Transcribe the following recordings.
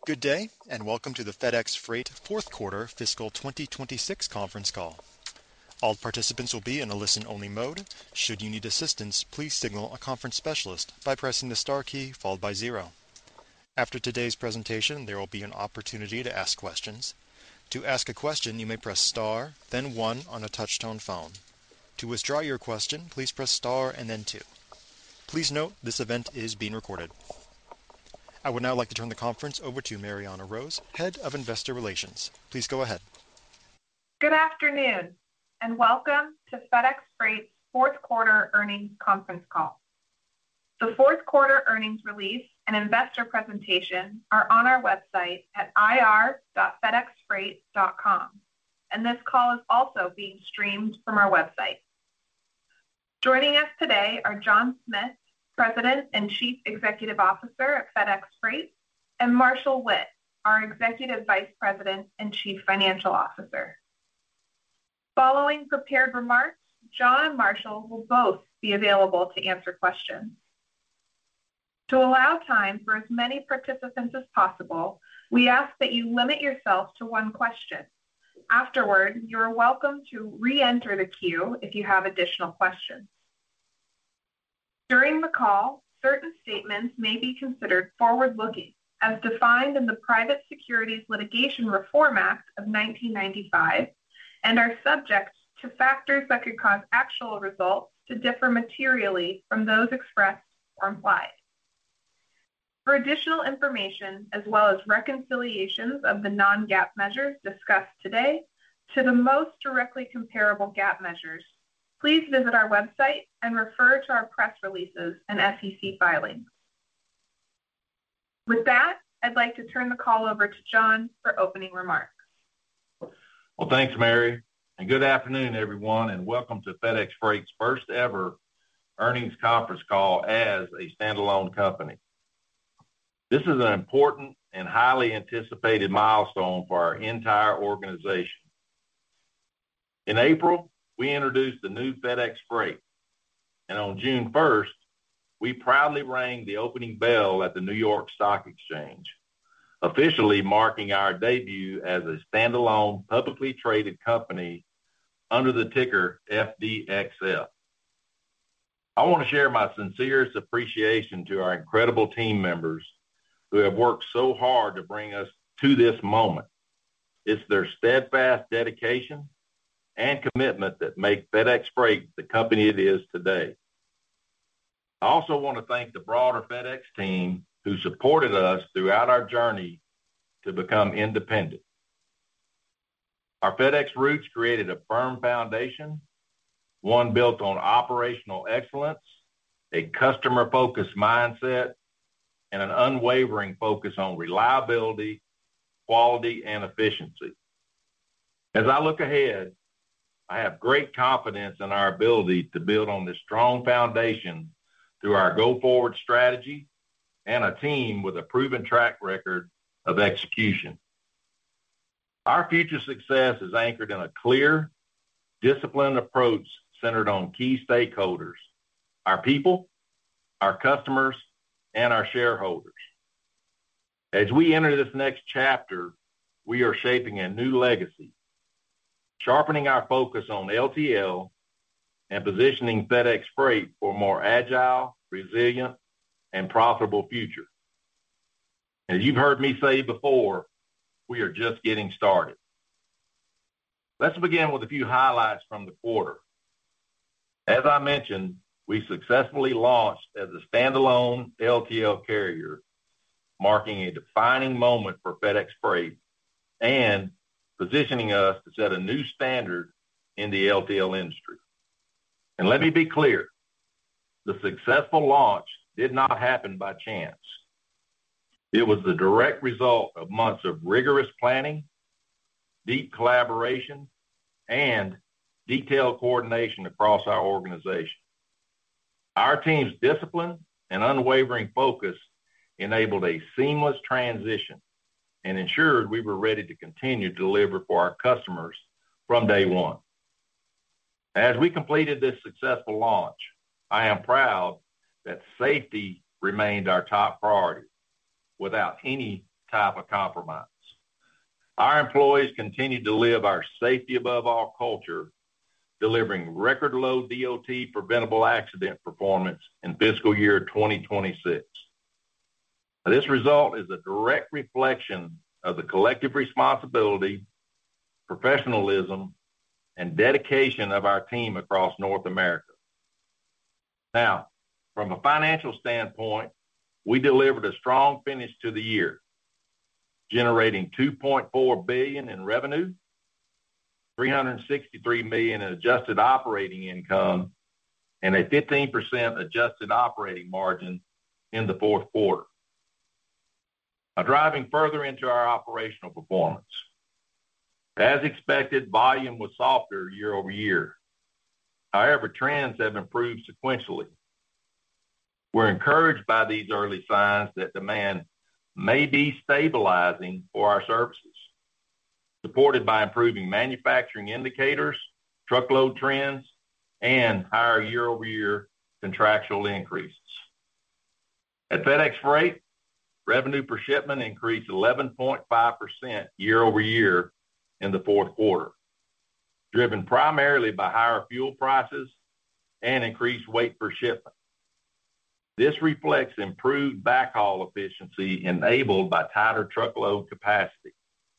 Good day, and welcome to the FedEx Freight fourth quarter fiscal 2026 conference call. All participants will be in a listen-only mode. Should you need assistance, please signal a conference specialist by pressing the star key followed by 0. After today's presentation, there will be an opportunity to ask questions. To ask a question, you may press star, then 1 on a touch-tone phone. To withdraw your question, please press star and then 2. Please note, this event is being recorded. I would now like to turn the conference over to Mariana Rose, Head of Investor Relations. Please go ahead. Good afternoon, and welcome to FedEx Freight's fourth quarter earnings conference call. The fourth quarter earnings release and investor presentation are on our website at ir.fedexfreight.com, and this call is also being streamed from our website. Joining us today are John Smith, President and Chief Executive Officer at FedEx Freight, and Marshall Witt, our Executive Vice President and Chief Financial Officer. Following prepared remarks, John and Marshall will both be available to answer questions. To allow time for as many participants as possible, we ask that you limit yourself to one question. Afterward, you are welcome to re-enter the queue if you have additional questions. During the call, certain statements may be considered forward-looking, as defined in the Private Securities Litigation Reform Act of 1995, and are subject to factors that could cause actual results to differ materially from those expressed or implied. For additional information, as well as reconciliations of the non-GAAP measures discussed today to the most directly comparable GAAP measures, please visit our website and refer to our press releases and SEC filings. With that, I'd like to turn the call over to John for opening remarks. Well, thanks, Mary, and good afternoon, everyone, and welcome to FedEx Freight's first ever earnings conference call as a standalone company. This is an important and highly anticipated milestone for our entire organization. In April, we introduced the new FedEx Freight, and on June 1st, we proudly rang the opening bell at the New York Stock Exchange, officially marking our debut as a standalone publicly traded company under the ticker FDXF. I want to share my sincerest appreciation to our incredible team members who have worked so hard to bring us to this moment. It's their steadfast dedication and commitment that make FedEx Freight the company it is today. I also want to thank the broader FedEx team who supported us throughout our journey to become independent. Our FedEx roots created a firm foundation, one built on operational excellence, a customer-focused mindset, and an unwavering focus on reliability, quality, and efficiency. As I look ahead, I have great confidence in our ability to build on this strong foundation through our go-forward strategy and a team with a proven track record of execution. Our future success is anchored in a clear, disciplined approach centered on key stakeholders, our people, our customers, and our shareholders. As we enter this next chapter, we are shaping a new legacy, sharpening our focus on LTL and positioning FedEx Freight for a more agile, resilient, and profitable future. As you've heard me say before, we are just getting started. Let's begin with a few highlights from the quarter. As I mentioned, we successfully launched as a standalone LTL carrier, marking a defining moment for FedEx Freight and positioning us to set a new standard in the LTL industry. And let me be clear, the successful launch did not happen by chance. It was the direct result of months of rigorous planning, deep collaboration, and detailed coordination across our organization. Our team's discipline and unwavering focus enabled a seamless transition and ensured we were ready to continue to deliver for our customers from day one. As we completed this successful launch, I am proud that safety remained our top priority without any type of compromise. Our employees continue to live our safety above all culture, delivering record low DOT preventable accident performance in fiscal year 2026. Now, this result is a direct reflection of the collective responsibility, professionalism, and dedication of our team across North America. Now, from a financial standpoint, we delivered a strong finish to the year, generating $2.4 billion in revenue, $363 million in adjusted operating income, and a 15% adjusted operating margin in the fourth quarter. Now, driving further into our operational performance. As expected, volume was softer year over year. However, trends have improved sequentially. We're encouraged by these early signs that demand may be stabilizing for our services, supported by improving manufacturing indicators, truckload trends, and higher year-over-year contractual increases. At FedEx Freight, revenue per shipment increased 11.5% year-over-year in the fourth quarter, driven primarily by higher fuel prices and increased weight per shipment. This reflects improved backhaul efficiency enabled by tighter truckload capacity.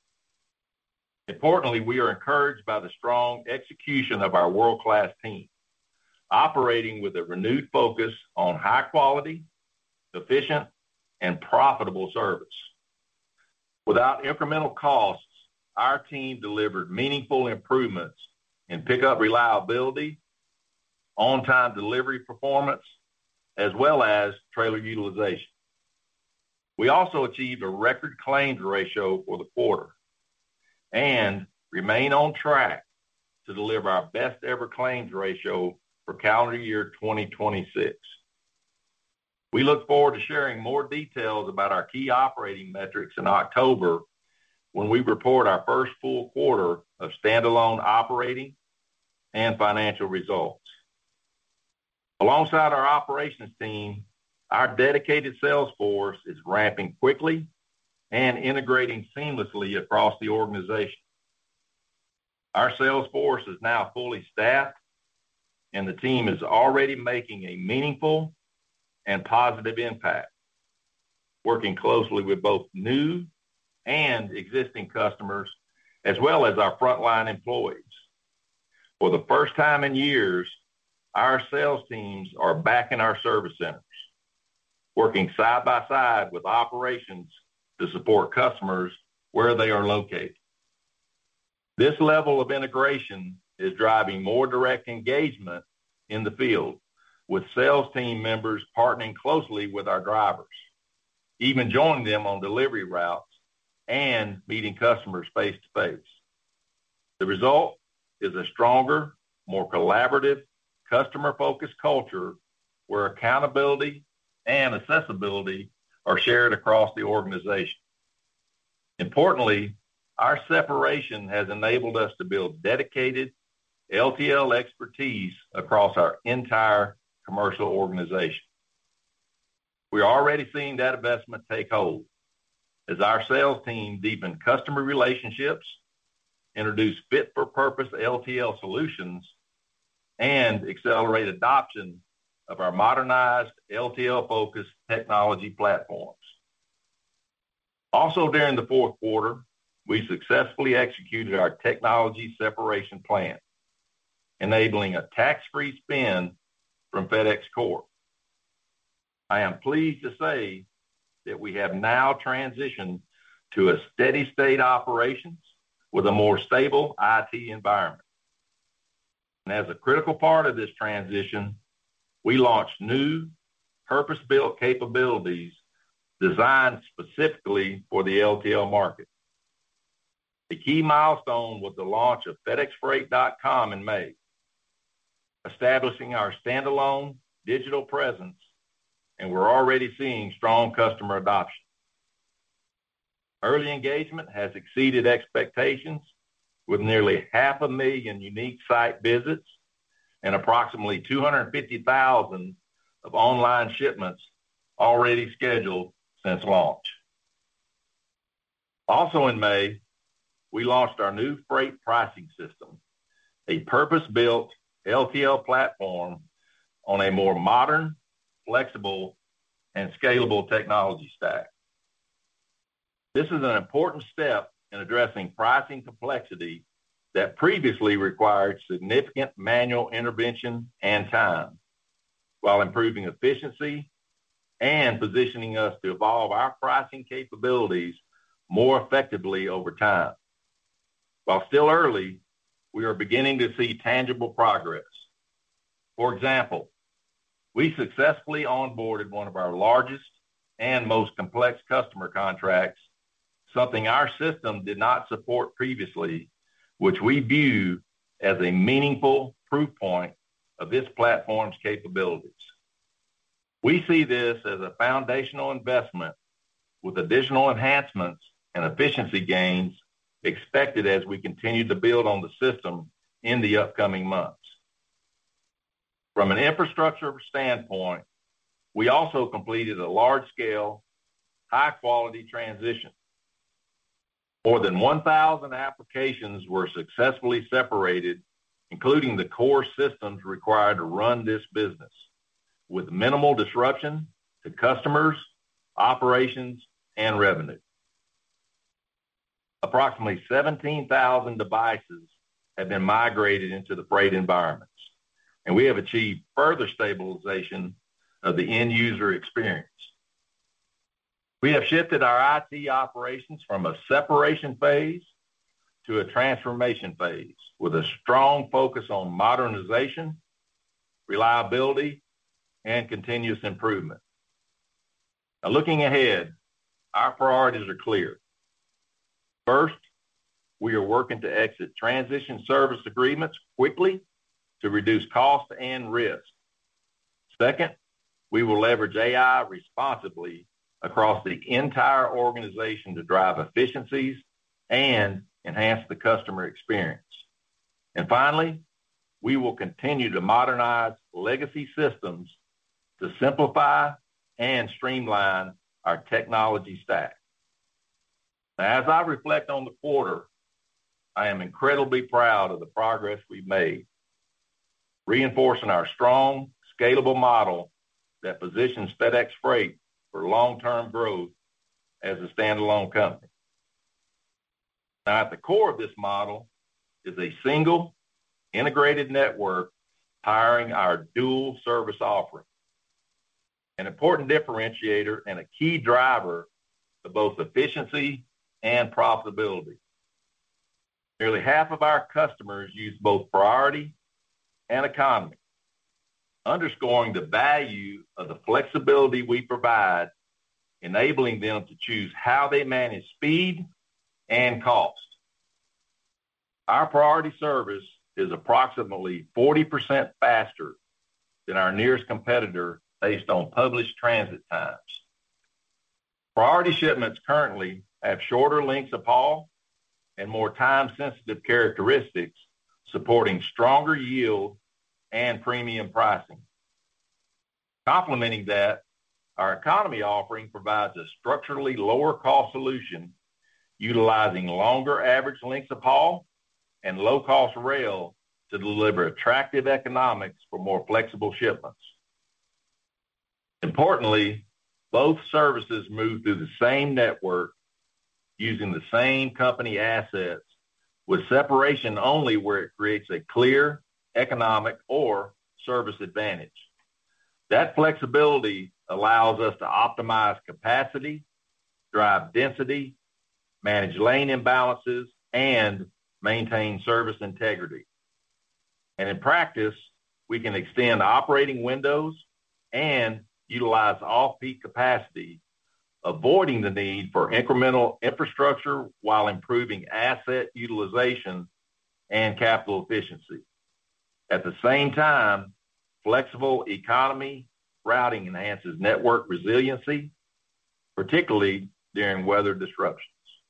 Importantly, we are encouraged by the strong execution of our world-class team, operating with a renewed focus on high quality, efficient, and profitable service. Without incremental costs, our team delivered meaningful improvements in pickup reliability, on-time delivery performance, as well as trailer utilization. We also achieved a record claims ratio for the quarter and remain on track to deliver our best ever claims ratio for calendar year 2026. We look forward to sharing more details about our key operating metrics in October when we report our first full quarter of standalone operating and financial results. Alongside our operations team, our dedicated sales force is ramping quickly and integrating seamlessly across the organization. Our sales force is now fully staffed, and the team is already making a meaningful and positive impact, working closely with both new and existing customers, as well as our frontline employees. For the first time in years, our sales teams are back in our service centers, working side by side with operations to support customers where they are located. This level of integration is driving more direct engagement in the field, with sales team members partnering closely with our drivers, even joining them on delivery routes and meeting customers face to face. The result is a stronger, more collaborative, customer-focused culture where accountability and accessibility are shared across the organization. Importantly, our separation has enabled us to build dedicated LTL expertise across our entire commercial organization. We are already seeing that investment take hold as our sales team deepen customer relationships, introduce fit-for-purpose LTL solutions, and accelerate adoption of our modernized LTL-focused technology platforms. Also during the fourth quarter, we successfully executed our technology separation plan, enabling a tax-free spin from FedEx Corp. I am pleased to say that we have now transitioned to a steady state operations with a more stable IT environment. And as a critical part of this transition, we launched new purpose-built capabilities designed specifically for the LTL market. The key milestone was the launch of FedExFreight.com in May, establishing our standalone digital presence, and we're already seeing strong customer adoption. Early engagement has exceeded expectations, with nearly 500,000 unique site visits and approximately 250,000 of online shipments already scheduled since launch. Also in May, we launched our new freight pricing system, a purpose-built LTL platform on a more modern, flexible, and scalable technology stack. This is an important step in addressing pricing complexity that previously required significant manual intervention and time, while improving efficiency and positioning us to evolve our pricing capabilities more effectively over time. While still early, we are beginning to see tangible progress. For example, we successfully onboarded one of our largest and most complex customer contracts, something our system did not support previously, which we view as a meaningful proof point of this platform's capabilities. We see this as a foundational investment with additional enhancements and efficiency gains expected as we continue to build on the system in the upcoming months. From an infrastructure standpoint, we also completed a large-scale, high-quality transition. More than 1,000 applications were successfully separated, including the core systems required to run this business, with minimal disruption to customers, operations, and revenue. Approximately 17,000 devices have been migrated into the freight environments, and we have achieved further stabilization of the end-user experience. We have shifted our IT operations from a separation phase to a transformation phase with a strong focus on modernization, reliability, and continuous improvement. Now, looking ahead, our priorities are clear. First, we are working to exit transition service agreements quickly to reduce cost and risk. Second, we will leverage AI responsibly across the entire organization to drive efficiencies and enhance the customer experience. And finally, we will continue to modernize legacy systems to simplify and streamline our technology stack. Now, as I reflect on the quarter, I am incredibly proud of the progress we've made, reinforcing our strong, scalable model that positions FedEx Freight for long-term growth as a standalone company. Now, at the core of this model is a single, integrated network powering our dual service offering, an important differentiator and a key driver of both efficiency and profitability. Nearly half of our customers use both Priority and Economy, underscoring the value of the flexibility we provide, enabling them to choose how they manage speed and cost. Our Priority service is approximately 40% faster than our nearest competitor based on published transit times. Priority shipments currently have shorter lengths of haul and more time-sensitive characteristics, supporting stronger yield and premium pricing. Complementing that, our Economy offering provides a structurally lower cost solution, utilizing longer average lengths of haul and low-cost rail to deliver attractive economics for more flexible shipments. Importantly, both services move through the same network using the same company assets, with separation only where it creates a clear economic or service advantage. That flexibility allows us to optimize capacity, drive density, manage lane imbalances, and maintain service integrity. And in practice, we can extend operating windows and utilize off-peak capacity, avoiding the need for incremental infrastructure while improving asset utilization and capital efficiency. At the same time, flexible Economy routing enhances network resiliency, particularly during weather disruptions.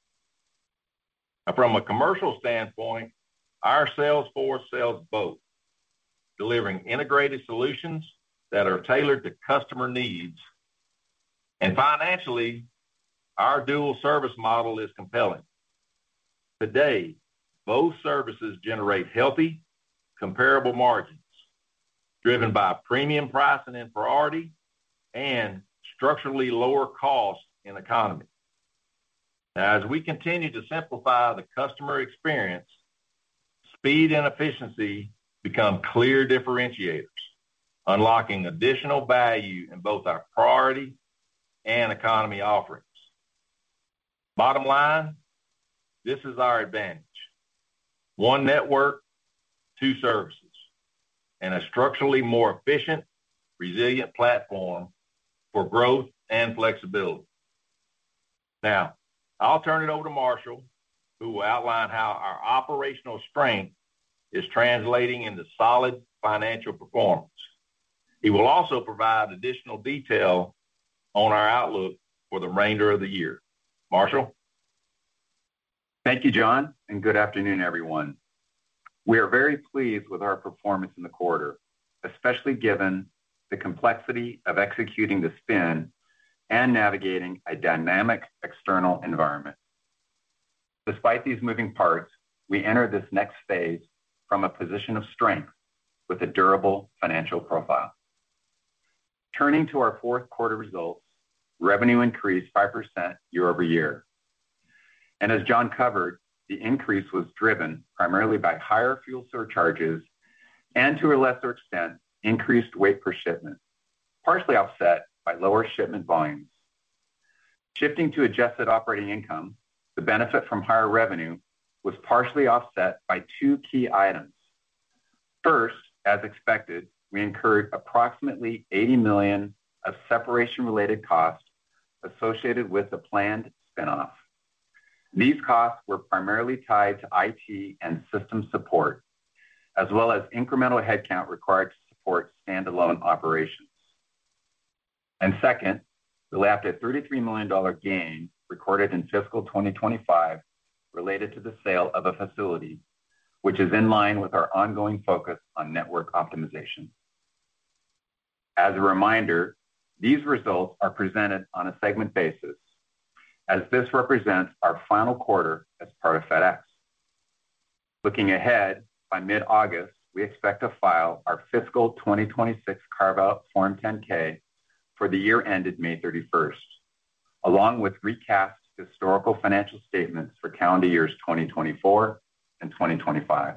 Now, from a commercial standpoint, our sales force sells both, delivering integrated solutions that are tailored to customer needs. And financially, Our dual service model is compelling. Today, both services generate healthy, comparable margins, driven by premium pricing and priority and structurally lower costs in economy. Now, as we continue to simplify the customer experience, speed and efficiency become clear differentiators, unlocking additional value in both our priority and economy offerings. Bottom line, this is our advantage. One network, two services, and a structurally more efficient, resilient platform for growth and flexibility. Now, I'll turn it over to Marshall, who will outline how our operational strength is translating into solid financial performance. He will also provide additional detail on our outlook for the remainder of the year. Marshall? Thank you, John, and good afternoon, everyone. We are very pleased with our performance in the quarter, especially given the complexity of executing the spin and navigating a dynamic external environment. Despite these moving parts, we enter this next phase from a position of strength with a durable financial profile. Turning to our fourth quarter results, revenue increased 5% year over year. And as John covered, the increase was driven primarily by higher fuel surcharges and, to a lesser extent, increased weight per shipment, partially offset by lower shipment volumes. Shifting to adjusted operating income, the benefit from higher revenue was partially offset by two key items. First, as expected, we incurred approximately $80 million of separation-related costs associated with the planned spinoff. These costs were primarily tied to IT and system support, as well as incremental headcount required to support standalone operations. And second, we lapped a $33 million gain recorded in fiscal 2025 related to the sale of a facility, which is in line with our ongoing focus on network optimization. As a reminder, these results are presented on a segment basis, as this represents our final quarter as part of FedEx. Looking ahead, by mid-August, we expect to file our fiscal 2026 carve-out Form 10-K for the year ended May 31st, along with recast historical financial statements for calendar years 2024 and 2025.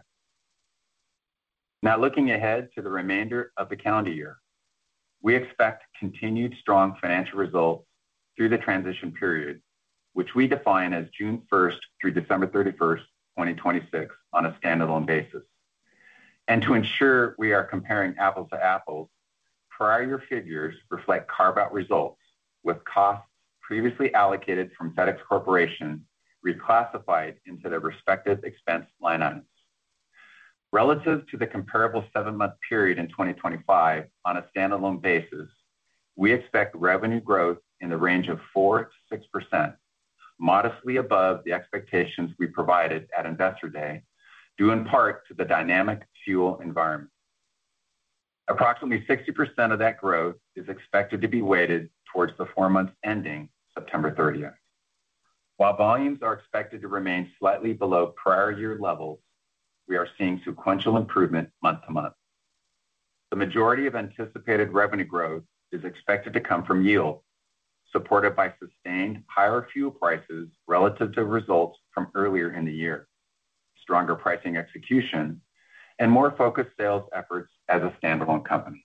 Now, looking ahead to the remainder of the calendar year, we expect continued strong financial results through the transition period, which we define as June 1st through December 31st, 2026, on a standalone basis. And to ensure we are comparing apples to apples, prior year figures reflect carve-out results with costs previously allocated from FedEx Corporation reclassified into their respective expense line items. Relative to the comparable 7-month period in 2025 on a standalone basis, we expect revenue growth in the range of 4 to 6%, modestly above the expectations we provided at Investor Day, due in part to the dynamic fuel environment. Approximately 60% of that growth is expected to be weighted towards the 4 months ending September 30th. While volumes are expected to remain slightly below prior year levels, we are seeing sequential improvement month to month. The majority of anticipated revenue growth is expected to come from yield, supported by sustained higher fuel prices relative to results from earlier in the year, stronger pricing execution, and more focused sales efforts as a standalone company.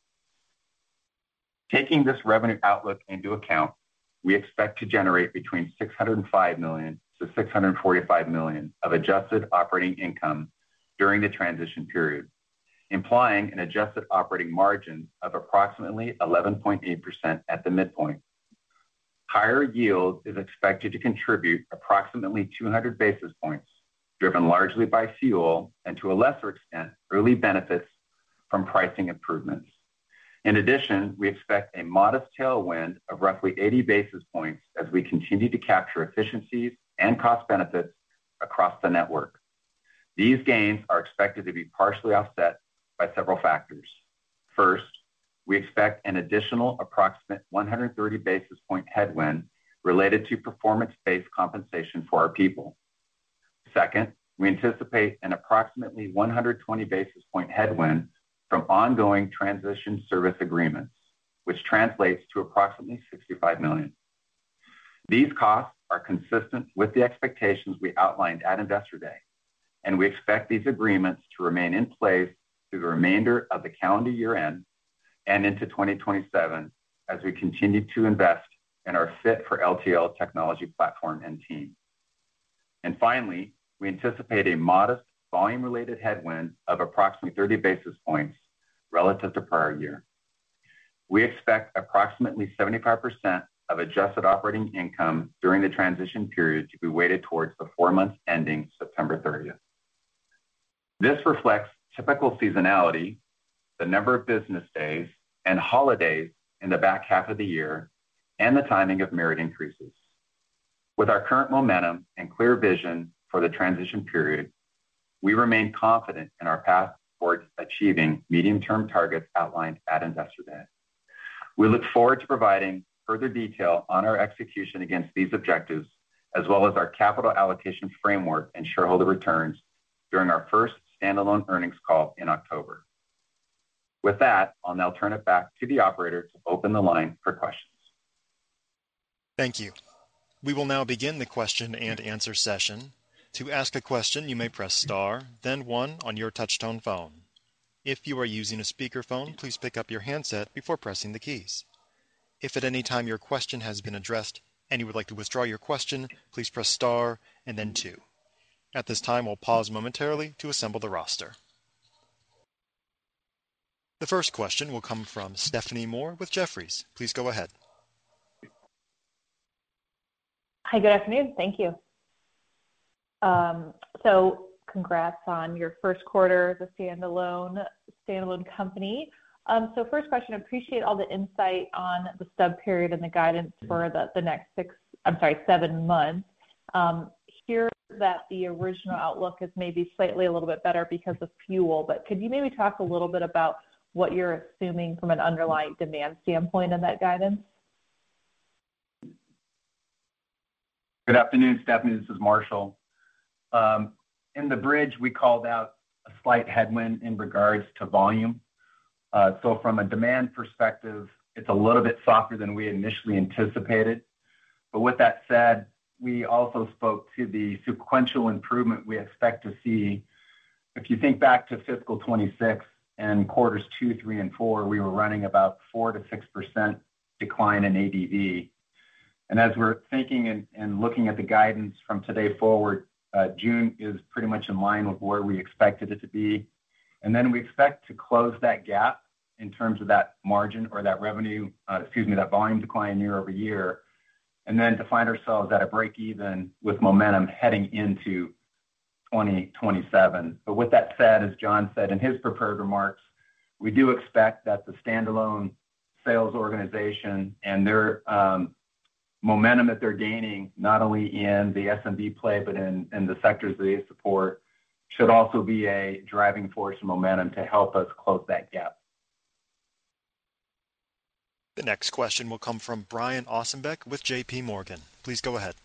Taking this revenue outlook into account, we expect to generate between $605 million to $645 million of adjusted operating income during the transition period, implying an adjusted operating margin of approximately 11.8% at the midpoint. Higher yield is expected to contribute approximately 200 basis points, driven largely by fuel and, to a lesser extent, early benefits from pricing improvements. In addition, we expect a modest tailwind of roughly 80 basis points as we continue to capture efficiencies and cost benefits across the network. These gains are expected to be partially offset by several factors. First, we expect an additional approximate 130 basis point headwind related to performance-based compensation for our people. Second, we anticipate an approximately 120 basis point headwind from ongoing transition service agreements, which translates to approximately $65 million. These costs are consistent with the expectations we outlined at Investor Day, and we expect these agreements to remain in place through the remainder of the calendar year end and into 2027 as we continue to invest in our Fit for LTL technology platform and team. And finally, we anticipate a modest volume-related headwind of approximately 30 basis points relative to prior year. We expect approximately 75% of adjusted operating income during the transition period to be weighted towards the 4 months ending September 30th. This reflects typical seasonality, the number of business days, and holidays in the back half of the year, and the timing of merit increases. With our current momentum and clear vision for the transition period, we remain confident in our path towards achieving medium-term targets outlined at Investor Day. We look forward to providing further detail on our execution against these objectives, as well as our capital allocation framework and shareholder returns during our first standalone earnings call in October. With that, I'll now turn it back to the operator to open the line for questions. Thank you. We will now begin the question and answer session. To ask a question, you may press star, then 1 on your touch-tone phone. If you are using a speakerphone, please pick up your handset before pressing the keys. If at any time your question has been addressed and you would like to withdraw your question, please press star and then 2. At this time, we'll pause momentarily to assemble the roster. The first question will come from Stephanie Moore with Jefferies. Please go ahead. Hi, good afternoon. Thank you. So congrats on your first quarter as a standalone company. So first question, appreciate all the insight on the stub period and the guidance for the next 7 months. Hear that the original outlook is maybe slightly a little bit better because of fuel, but could you maybe talk a little bit about what you're assuming from an underlying demand standpoint in that guidance? Good afternoon, Stephanie. This is Marshall. In the bridge, we called out a slight headwind in regards to volume. So from a demand perspective, it's a little bit softer than we initially anticipated. But with that said, we also spoke to the sequential improvement we expect to see. If you think back to fiscal 26 and quarters 2, 3, and 4, we were running about 4 to 6% decline in ADV. And as we're thinking and looking at the guidance from today forward, June is pretty much in line with where we expected it to be. And then we expect to close that gap in terms of that margin or that that volume decline year over year, and then to find ourselves at a break even with momentum heading into 2027. But with that said, as John said in his prepared remarks, we do expect that the standalone sales organization and their momentum that they're gaining, not only in the SMB play, but in the sectors that they support, should also be a driving force and momentum to help us close that gap. The next question will come from Brian Ossenbeck with J.P. Morgan. Please go ahead.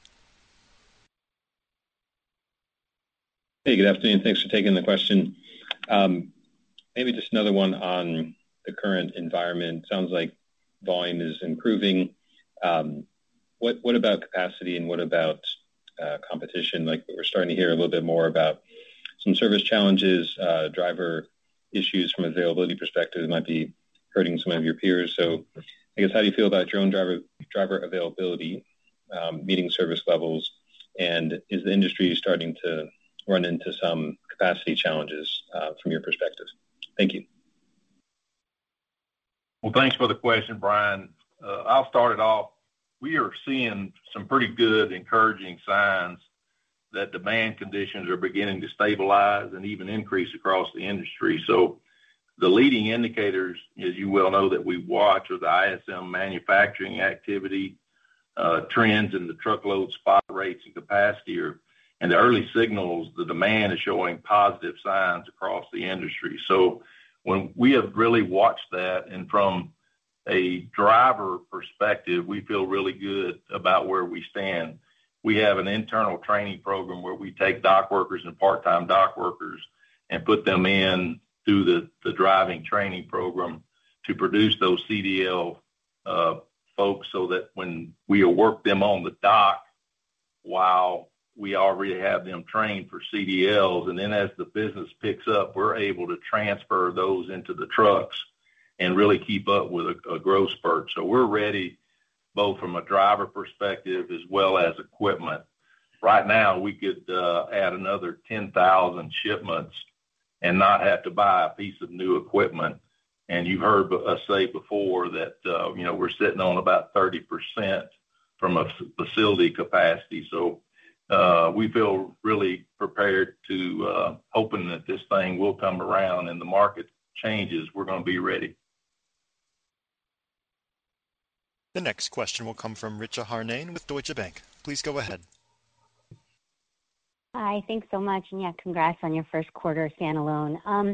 Hey, good afternoon. Thanks for taking the question. Maybe just another one on the current environment. Sounds like volume is improving. What about capacity and what about competition? Like we're starting to hear a little bit more about some service challenges, driver issues from availability perspective that might be hurting some of your peers. So I guess how do you feel about your own driver availability, meeting service levels, and is the industry starting to run into some capacity challenges from your perspective? Thank you. Well, thanks for the question, Brian. I'll start it off. We are seeing some pretty good encouraging signs that demand conditions are beginning to stabilize and even increase across the industry. So the leading indicators, as you well know, that we watch are the ISM manufacturing activity, trends in the truckload spot rates and capacity, and the early signals, the demand is showing positive signs across the industry. So when we have really watched that, and from a driver perspective, we feel really good about where we stand. We have an internal training program where we take dock workers and part-time dock workers and put them in through the driving training program to produce those CDL folks, so that when we work them on the dock, while we already have them trained for CDLs, and then as the business picks up, we're able to transfer those into the trucks and really keep up with a growth spurt. So we're ready both from a driver perspective as well as equipment. Right now, we could add another 10,000 shipments and not have to buy a piece of new equipment. And you've heard us say before that, we're sitting on about 30% from a facility capacity. So we feel really prepared to hoping that this thing will come around and the market changes. We're going to be ready. The next question will come from Richa Harnain with Deutsche Bank. Please go ahead. Hi, thanks so much. And yeah, congrats on your first quarter standalone.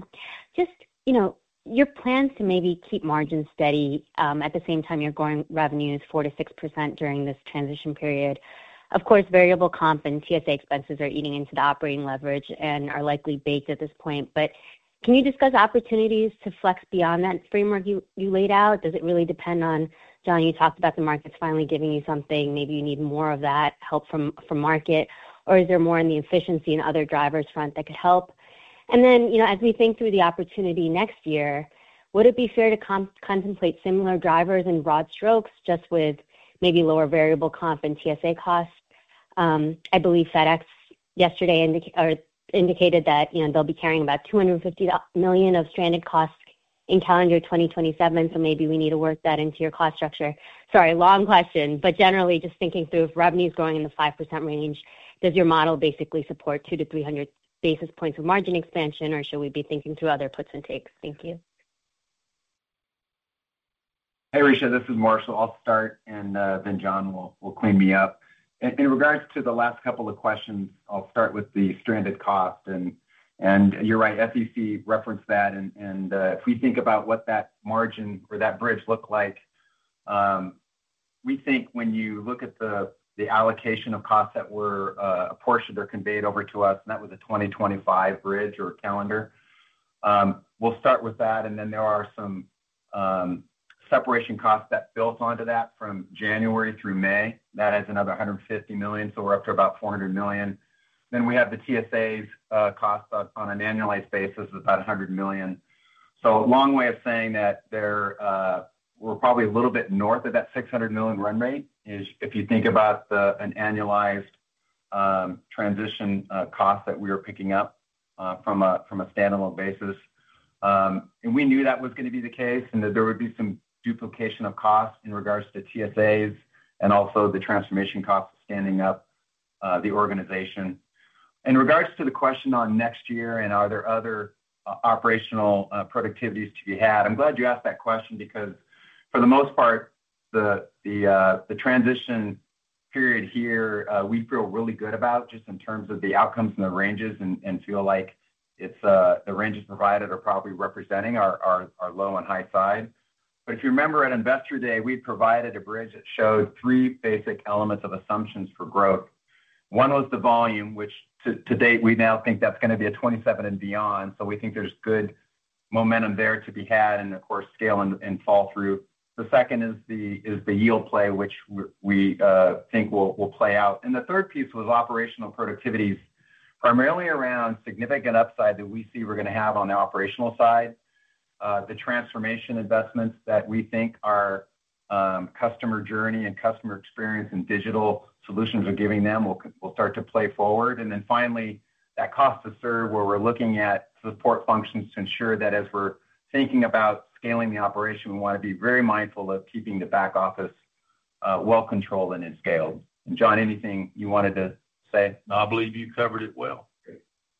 Your plans to maybe keep margins steady at the same time you're growing revenues 4 to 6% during this transition period. Of course, variable comp and TSA expenses are eating into the operating leverage and are likely baked at this point. But can you discuss opportunities to flex beyond that framework you laid out? Does it really depend on, John, you talked about the markets finally giving you something, maybe you need more of that help from market, or is there more in the efficiency and other drivers front that could help? And then, as we think through the opportunity next year, would it be fair to contemplate similar drivers in broad strokes, just with maybe lower variable comp and TSA costs? I believe FedEx yesterday indicated that they'll be carrying about $250 million of stranded costs in calendar 2027. So maybe we need to work that into your cost structure. Sorry, long question, but generally just thinking through, if revenue is growing in the 5% range, does your model basically support 200 to 300 basis points of margin expansion, or should we be thinking through other puts and takes? Thank you. Hey, Risha, this is Marshall. I'll start, and then John will clean me up. In regards to the last couple of questions, I'll start with the stranded cost. And you're right, SEC referenced that. And if we think about what that margin or that bridge looked like, we think when you look at the allocation of costs that were apportioned or conveyed over to us, and that was a 2025 bridge or calendar, we'll start with that. And then there are some separation costs that built onto that from January through May. That is another $150 million, so we're up to about $400 million. Then we have the TSA's cost on an annualized basis of about $100 million. So a long way of saying that we're probably a little bit north of that $600 million run rate, is if you think about an annualized transition cost that we were picking up from a standalone basis. And we knew that was going to be the case, and that there would be some duplication of costs in regards to TSAs and also the transformation costs of standing up the organization. In regards to the question on next year and are there other operational productivities to be had, I'm glad you asked that question, because for the most part, the transition period here, we feel really good about, just in terms of the outcomes and the ranges, and feel like it's the ranges provided are probably representing our low and high side. But if you remember at Investor Day, we provided a bridge that showed three basic elements of assumptions for growth. One was the volume, which to date, we now think that's going to be a 27 and beyond. So we think there's good momentum there to be had, and of course, scale and fall through. The second is the yield play, which we think will play out. And the third piece was operational productivities, primarily around significant upside that we see we're going to have on the operational side. The transformation investments that we think our customer journey and customer experience and digital solutions are giving them will start to play forward. And then finally, that cost to serve, where we're looking at support functions to ensure that as we're thinking about scaling the operation, we want to be very mindful of keeping the back office well controlled and scaled. And John, anything you wanted to say? No, I believe you covered it well. Great.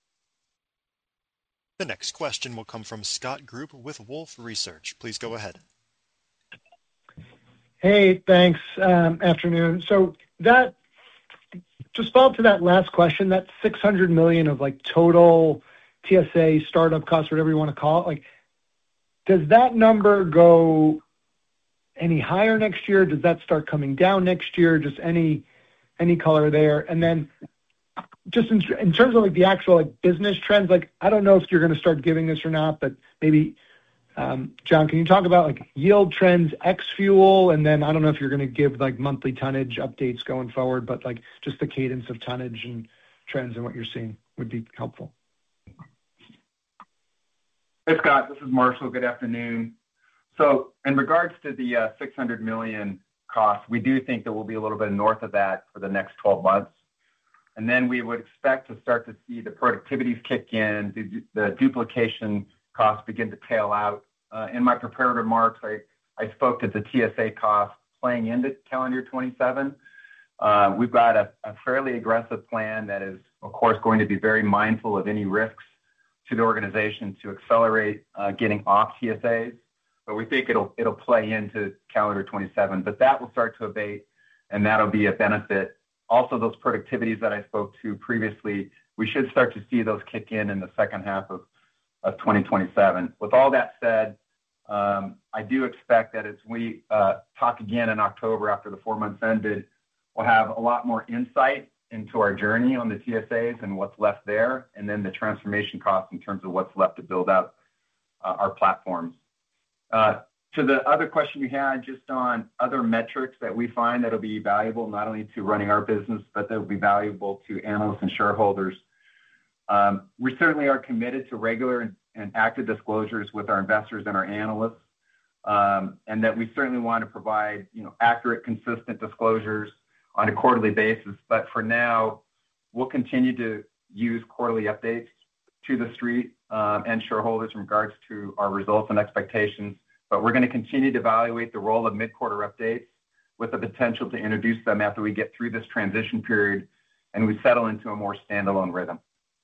The next question will come from Scott Group with Wolfe Research. Please go ahead. Hey, thanks. Afternoon. So that, just follow up to that last question, that $600 million of total TSA startup costs, whatever you want to call it, does that number go any higher next year? Does that start coming down next year? Just any color there. And then just in terms of like the actual like business trends, like I don't know if you're going to start giving this or not, but maybe John, can you talk about like yield trends ex fuel? And then I don't know if you're going to give like monthly tonnage updates going forward, but like just the cadence of tonnage and trends and what you're seeing would be helpful. Hey, Scott, this is Marshall. Good afternoon. So in regards to the $600 million cost, we do think that we'll be a little bit north of that for the next 12 months. And then we would expect to start to see the productivities kick in, the duplication costs begin to tail out. In my prepared remarks, I spoke to the TSA cost playing into calendar 27. We've got a fairly aggressive plan that is, of course, going to be very mindful of any risks to the organization to accelerate getting off TSAs. But we think it'll play into calendar 27. But that will start to abate, and that'll be a benefit. Also, those productivities that I spoke to previously, we should start to see those kick in the second half of 2027. With all that said, I do expect that as we talk again in October after the 4 months ended, we'll have a lot more insight into our journey on the TSAs and what's left there, and then the transformation costs in terms of what's left to build out our platforms. To the other question you had just on other metrics that we find that'll be valuable not only to running our business, but that will be valuable to analysts and shareholders. We certainly are committed to regular and active disclosures with our investors and our analysts, and that we certainly want to provide accurate, consistent disclosures on a quarterly basis. But for now, we'll continue to use quarterly updates to the street and shareholders in regards to our results and expectations. But we're going to continue to evaluate the role of mid-quarter updates with the potential to introduce them after we get through this transition period and we settle into a more standalone rhythm.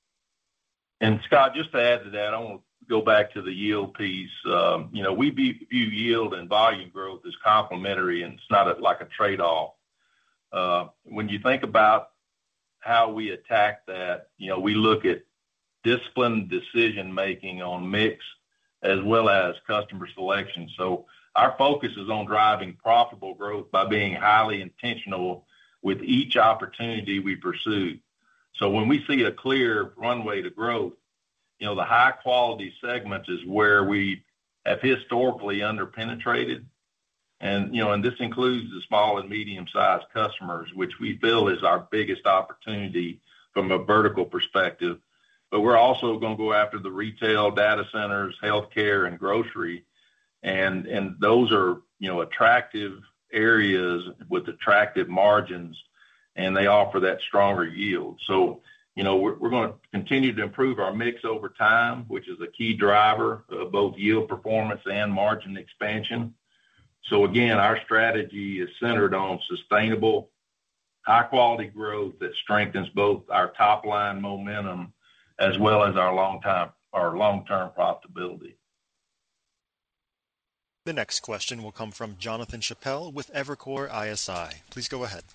And Scott, just to add to that, I want to go back to the yield piece. We view yield and volume growth as complementary, and it's not like a trade-off. When you think about how we attack that, we look at disciplined decision-making on mix as well as customer selection. So our focus is on driving profitable growth by being highly intentional with each opportunity we pursue. So when we see a clear runway to growth, the high quality segments is where we have historically underpenetrated. And this includes the small and medium sized customers, which we feel is our biggest opportunity from a vertical perspective. But we're also going to go after the retail, data centers, healthcare, and grocery. And those are, attractive areas with attractive margins, and they offer that stronger yield. So, we're going to continue to improve our mix over time, which is a key driver of both yield performance and margin expansion. So again, our strategy is centered on sustainable, high quality growth that strengthens both our top line momentum as well as our long-term profitability. The next question will come from Jonathan Chappell with Evercore ISI. Please go ahead.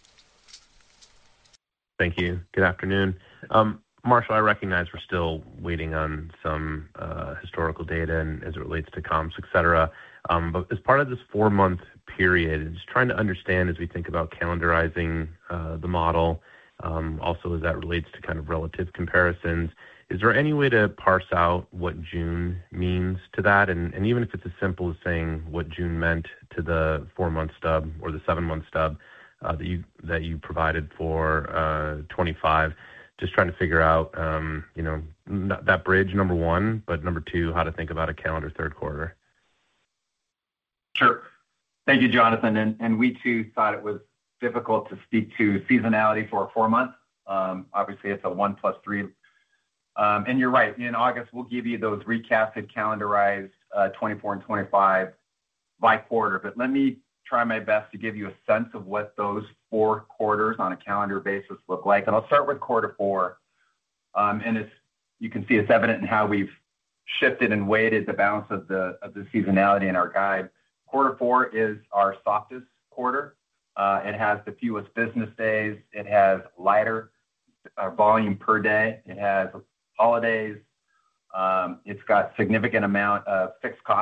Thank you. Good afternoon. Marshall, I recognize we're still waiting on some historical data and as it relates to comps, et cetera. But as part of this 4-month period, just trying to understand as we think about calendarizing the model, also as that relates to kind of relative comparisons, is there any way to parse out what June means to that? And even if it's as simple as saying what June meant to the 4-month stub or the 7-month stub that you provided for 25, just trying to figure out, that bridge, number one, but number two, how to think about a calendar third quarter. Sure. Thank you, Jonathan. And we too thought it was difficult to speak to seasonality for a 4-month. Obviously, it's a 1 + 3. And you're right. In August, we'll give you those recasted, calendarized 24 and 25 by quarter. But let me try my best to give you a sense of what those 4 quarters on a calendar basis look like. And I'll start with quarter 4. And you can see it's evident in how we've shifted and weighted the balance of the seasonality in our guide. Quarter 4 is our softest quarter. It has the fewest business days. It has lighter volume per day. It has holidays. It's got significant amount of fixed costs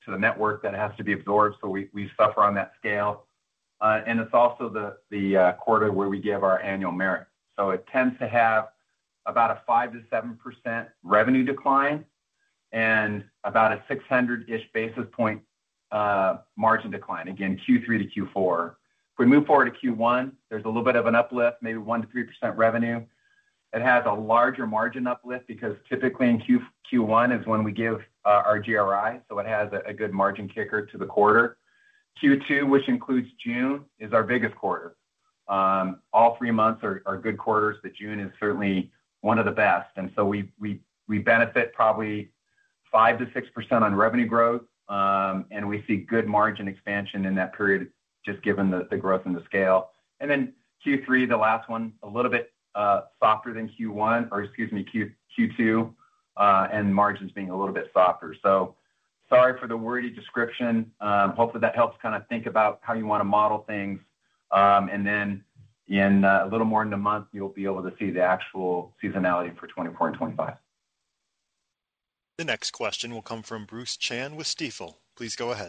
to the network that has to be absorbed, so we suffer on that scale. And it's also the quarter where we give our annual merit. So it tends to have about a 5 to 7% revenue decline and about a 600-ish basis point margin decline, again, Q3 to Q4. If we move forward to Q1, there's a little bit of an uplift, maybe 1 to 3% revenue. It has a larger margin uplift because typically in Q1 is when we give our GRI, so it has a good margin kicker to the quarter. Q2, which includes June, is our biggest quarter. All 3 months are good quarters, but June is certainly one of the best. And so we benefit probably 5 to 6% on revenue growth, and we see good margin expansion in that period, just given the growth and the scale. And then Q3, the last one, a little bit softer than Q2, and margins being a little bit softer. So sorry for the wordy description. Hopefully that helps kind of think about how you want to model things. And then in a little more than a month, you'll be able to see the actual seasonality for 24 and 25. The next question will come from Bruce Chan with Stifel. Please go ahead.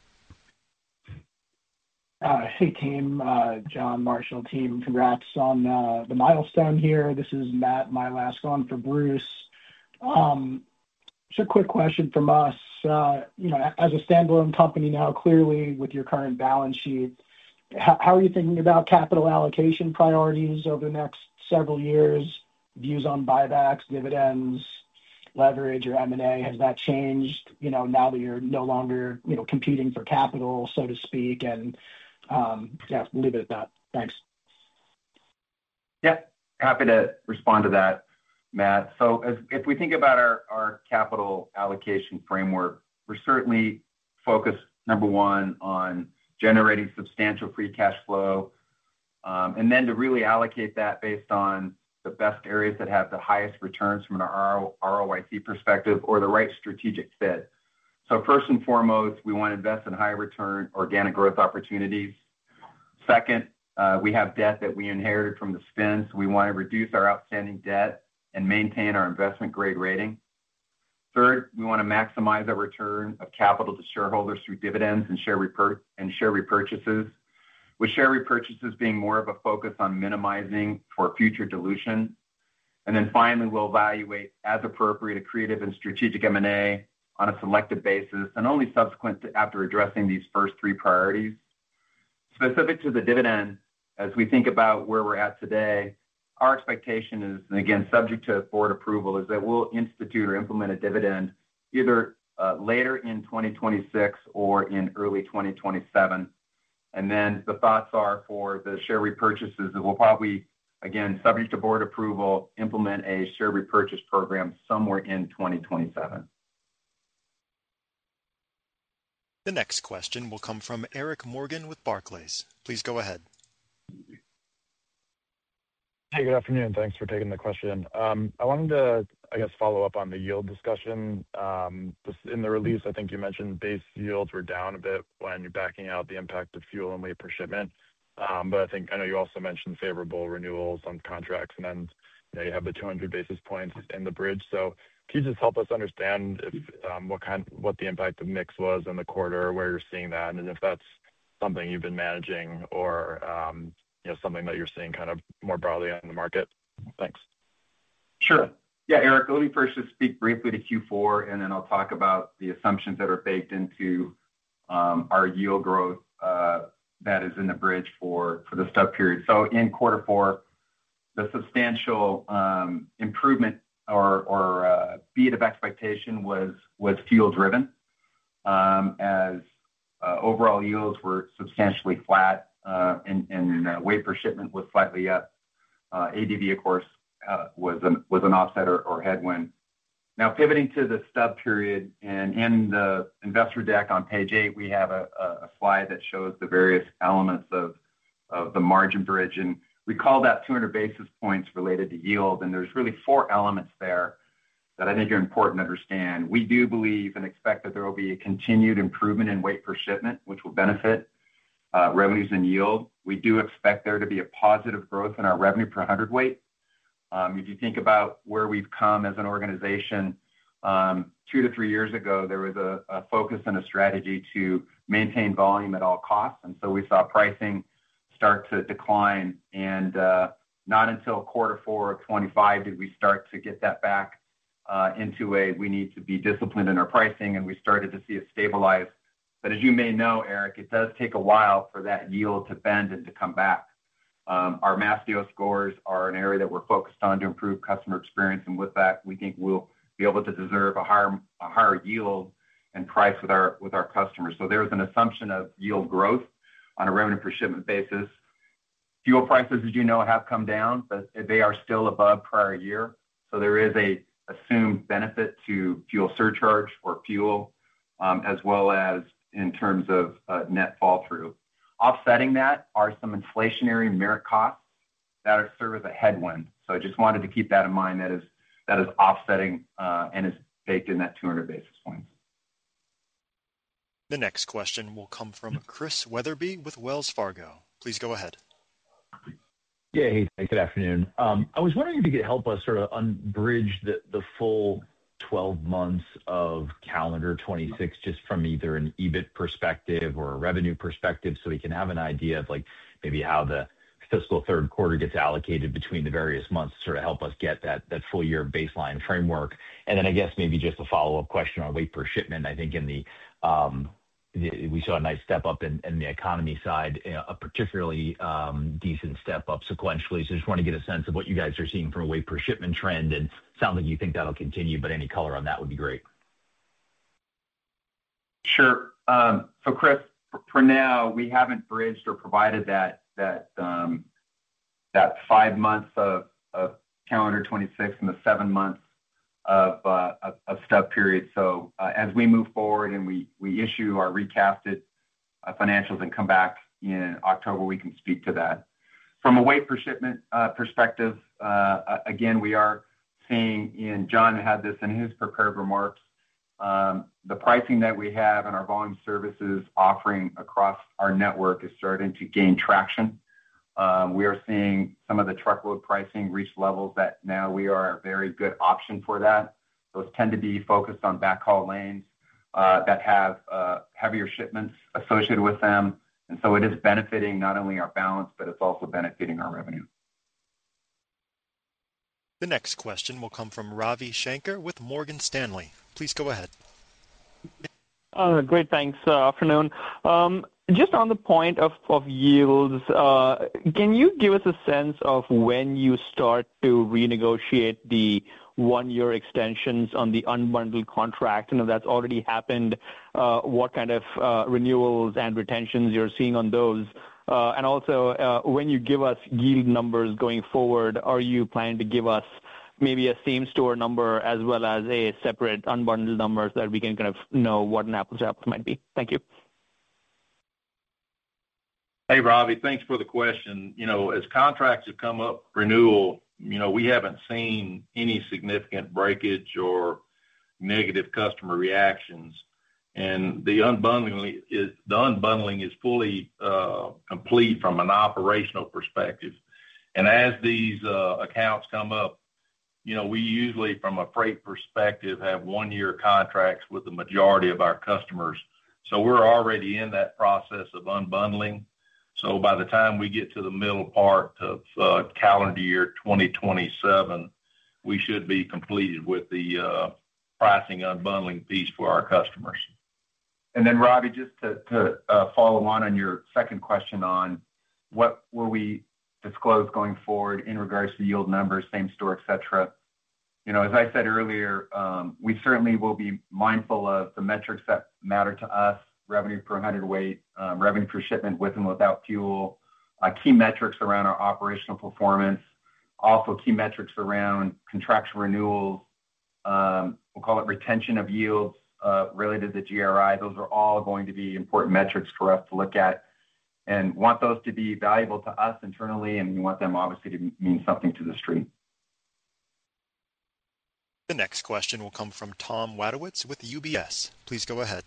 Hey, team, John, Marshall, team. Congrats on the milestone here. This is Matt Milask on for Bruce. Just a quick question from us. As a standalone company now, clearly with your current balance sheet, how are you thinking about capital allocation priorities over the next several years? Views on buybacks, dividends, leverage, or M&A? Has that changed, now that you're no longer, competing for capital, so to speak? And we'll leave it at that. Thanks. Yeah, happy to respond to that, Matt. So if we think about our capital allocation framework, we're certainly focused, number one, on generating substantial free cash flow, and then to really allocate that based on the best areas that have the highest returns from an ROIC perspective or the right strategic fit. So first and foremost, we want to invest in high return organic growth opportunities. Second, we have debt that we inherited from the spin, so we want to reduce our outstanding debt and maintain our investment grade rating. Third, we want to maximize our return of capital to shareholders through dividends and share repurchases, with share repurchases being more of a focus on minimizing for future dilution. And then finally, we'll evaluate as appropriate accretive and strategic M&A on a selective basis, and only subsequent to after addressing these first three priorities. Specific to the dividend, as we think about where we're at today, our expectation is, and again, subject to board approval, is that we'll institute or implement a dividend either later in 2026 or in early 2027. And then the thoughts are for the share repurchases that we'll probably, again, subject to board approval, implement a share repurchase program somewhere in 2027. The next question will come from Eric Morgan with Barclays. Please go ahead. Hey, good afternoon. Thanks for taking the question. I wanted to, follow up on the yield discussion. Just in the release, I think you mentioned base yields were down a bit when you're backing out the impact of fuel and weight per shipment. But I know you also mentioned favorable renewals on contracts, and then you have the 200 basis points in the bridge. So can you just help us understand if what the impact of mix was in the quarter, where you're seeing that, and if that's something you've been managing or something that you're seeing kind of more broadly on the market? Thanks. Sure. Yeah, Eric, let me first just speak briefly to Q4, and then I'll talk about the assumptions that are baked into our yield growth that is in the bridge for the stub period. So in quarter four, the substantial improvement or beat of expectation was fuel driven, as overall yields were substantially flat, and weight per shipment was slightly up. ADV, of course, was an offset or headwind. Now, pivoting to the stub period, and in the investor deck on page 8, we have a slide that shows the various elements of the margin bridge, and we call that 200 basis points related to yield, and there's really 4 elements there that I think are important to understand. We do believe and expect that there will be a continued improvement in weight per shipment, which will benefit revenues and yield. We do expect there to be a positive growth in our revenue per hundredweight. If you think about where we've come as an organization, 2 to 3 years ago, there was a focus and a strategy to maintain volume at all costs. And so we saw pricing start to decline. And not until quarter 4 of 25 did we start to get that back into we need to be disciplined in our pricing, and we started to see it stabilize. But as you may know, Eric, it does take a while for that yield to bend and to come back. Our Mastio scores are an area that we're focused on to improve customer experience, and with that, we think we'll be able to deserve a higher yield and price with our customers. So there's an assumption of yield growth on a revenue per shipment basis. Fuel prices, as you know, have come down, but they are still above prior year. So there is a assumed benefit to fuel surcharge or fuel, as well as in terms of net fall through. Offsetting that are some inflationary merit costs that serve as a headwind. So I just wanted to keep that in mind. That is offsetting and is baked in that 200 basis points. The next question will come from Chris Wetherbee with Wells Fargo. Please go ahead. Yeah, hey, good afternoon. I was wondering if you could help us sort of unbridge the full 12 months of calendar 26, just from either an EBIT perspective or a revenue perspective, so we can have an idea of like maybe how the fiscal third quarter gets allocated between the various months to sort of help us get that full year baseline framework. And then I guess maybe just a follow-up question on weight per shipment. I think we saw a nice step up in the economy side, a particularly decent step up sequentially. So just want to get a sense of what you guys are seeing from a weight per shipment trend, and sounds like you think that'll continue, but any color on that would be great. Sure. So Chris, for now, we haven't bridged or provided that 5 months of calendar 26 and the 7 months of stub period. So as we move forward and we issue our recasted financials and come back in October, we can speak to that. From a weight per shipment perspective, again, we are seeing, and John had this in his prepared remarks, the pricing that we have and our volume services offering across our network is starting to gain traction. We are seeing some of the truckload pricing reach levels that now we are a very good option for that. Those tend to be focused on backhaul lanes that have heavier shipments associated with them. And so it is benefiting not only our balance, but it's also benefiting our revenue. The next question will come from Ravi Shankar with Morgan Stanley. Please go ahead. Great, thanks. Afternoon. Just on the point of yields, can you give us a sense of when you start to renegotiate the 1-year extensions on the unbundled contract? And if that's already happened, what kind of renewals and retentions you're seeing on those? And also, when you give us yield numbers going forward, are you planning to give us maybe a same-store number as well as a separate unbundled number so that we can kind of know what an apples to apples might be? Thank you. Hey, Ravi, thanks for the question. As contracts have come up renewal, we haven't seen any significant breakage or negative customer reactions. And the unbundling is fully complete from an operational perspective. And as these accounts come up, we usually, from a freight perspective, have 1-year contracts with the majority of our customers. So we're already in that process of unbundling. So by the time we get to the middle part of calendar year 2027, we should be completed with the pricing unbundling piece for our customers. And then, Ravi, just to follow on your second question on what will we disclose going forward in regards to yield numbers, same store, et cetera. As I said earlier, we certainly will be mindful of the metrics that matter to us: revenue per hundredweight, revenue per shipment with and without fuel, key metrics around our operational performance, also key metrics around contractual renewals, we'll call it retention of yields related to GRI. Those are all going to be important metrics for us to look at and want those to be valuable to us internally, and we want them obviously to mean something to the street. The next question will come from Tom Wadewitz with UBS. Please go ahead.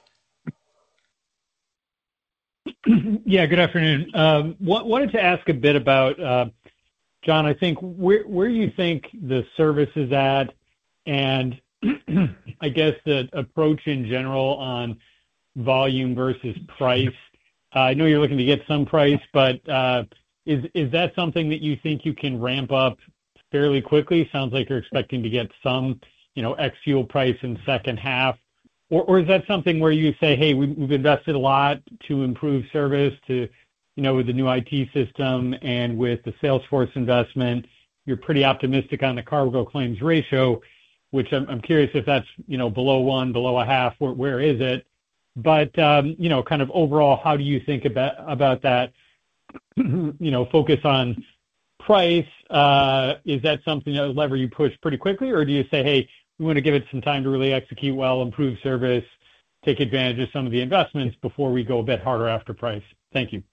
Yeah, good afternoon. Wanted to ask a bit about, John, I think where you think the service is at, and I guess, the approach in general on volume versus price. I know you're looking to get some price, but is that something that you think you can ramp up fairly quickly? Sounds like you're expecting to get some, ex-fuel price in second half. Or is that something where you say, "Hey, we've invested a lot to improve service with the new IT system and with the Salesforce investment, you're pretty optimistic on the cargo claims ratio," which I'm curious if that's, below 1, below a half, where is it? But, kind of overall, how do you think about that, focus on price? Is that something, a lever you push pretty quickly, or do you say, "Hey, we want to give it some time to really execute well, improve service, take advantage of some of the investments before we go a bit harder after price"? Thank you.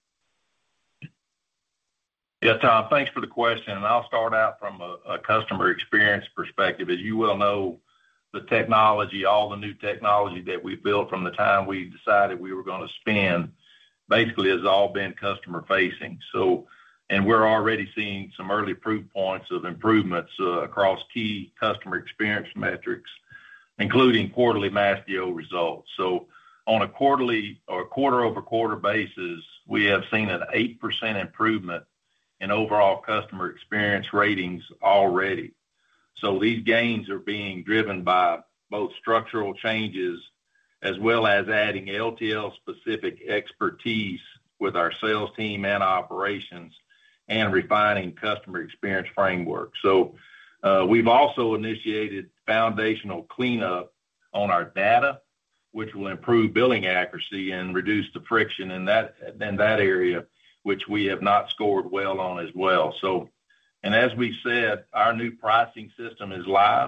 Yeah, Tom, thanks for the question. And I'll start out from a customer experience perspective. As you well know, the technology, all the new technology that we built from the time we decided we were going to spend, basically has all been customer facing. And we're already seeing some early proof points of improvements across key customer experience metrics, including quarterly Mastio results. So on a quarterly or quarter-over-quarter basis, we have seen an 8% improvement in overall customer experience ratings already. So these gains are being driven by both structural changes as well as adding LTL-specific expertise with our sales team and operations, and refining customer experience framework. So we've also initiated foundational cleanup on our data, which will improve billing accuracy and reduce the friction in that area, which we have not scored well on as well. So, and as we said, our new pricing system is live.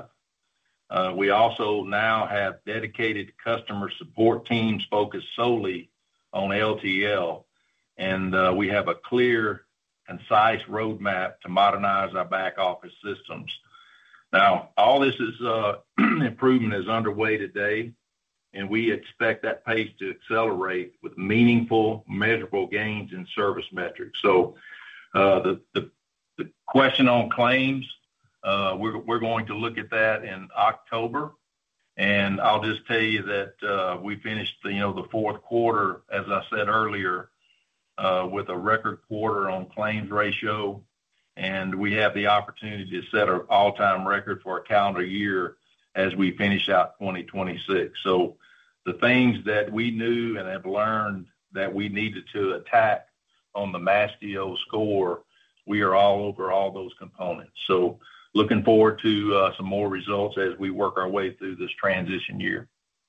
We also now have dedicated customer support teams focused solely on LTL, and we have a clear, concise roadmap to modernize our back office systems. Now, all this is improvement is underway today, and we expect that pace to accelerate with meaningful, measurable gains in service metrics. So, the question on claims, we're going to look at that in October, and I'll just tell you that we finished the fourth quarter, as I said earlier, with a record quarter on claims ratio, and we have the opportunity to set an all-time record for a calendar year as we finish out 2026. So the things that we knew and have learned that we needed to attack on the Mastio score, we are all over all those components. So looking forward to some more results as we work our way through this transition year.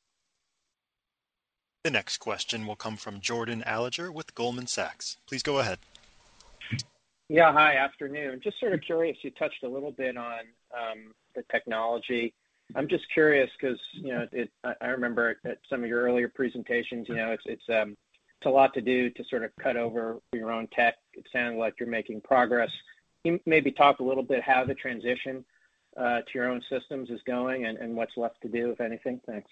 The next question will come from Jordan Alliger with Goldman Sachs. Please go ahead. Yeah, hi, afternoon. Just sort of curious, you touched a little bit on the technology. I'm just curious because, I remember at some of your earlier presentations, it's a lot to do to sort of cut over your own tech. It sounded like you're making progress. Can you maybe talk a little bit how the transition to your own systems is going and what's left to do, if anything? Thanks.